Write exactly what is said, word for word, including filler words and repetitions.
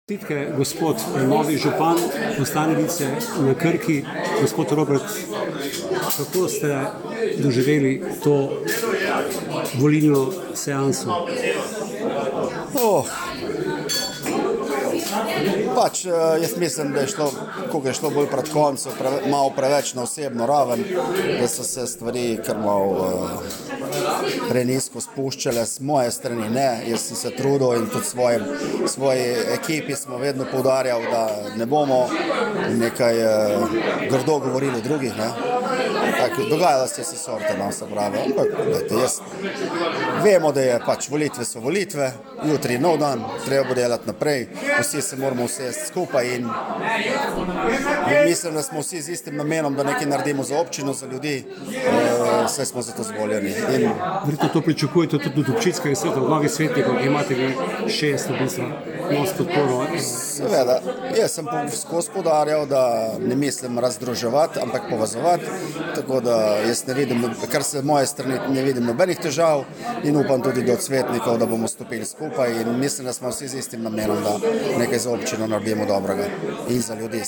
Čestitke, gospod novi župan Stanovice na Krki, gospod Robert, kako ste doživeli to volilno seanso? Oh. Pač, jaz mislim, da je šlo, koliko je šlo bolj pred koncem, preve, malo preveč na osebno raven, da so se stvari kar malo uh, prenisko spuščale, z moje strani ne, jaz sem se trudil in tudi svojim, svoji ekipi smo vedno poudarjal, da ne bomo nekaj uh, grdo govorili drugih, ne. Tako, dogajala se se sorte, no, se pravi, ampak gledajte, jaz vemo, da je pač volitve so volitve, jutri je nov dan, treba bo delati naprej, vsi se moramo usesti skupaj in mislim, da smo vsi z istim namenom, da nekaj naredimo za občino, za ljudi, uh, saj smo za to zvoljeni. In verjetno to pričakujete tudi od občinskega sveta, od novih svetnikov, ki imate vi šest v bistvu, nos podporo. Seveda, jaz sem skozi poudarjal, da ne mislim razdruževati, ampak povezovati, tako da jaz ne vidim, kar se moje strani ne vidim nobenih težav in upam tudi do svetnikov, da bomo stopili skupaj in mislim, da smo vsi z istim namenom, da nekaj za občino naredimo dobrega in za ljudi.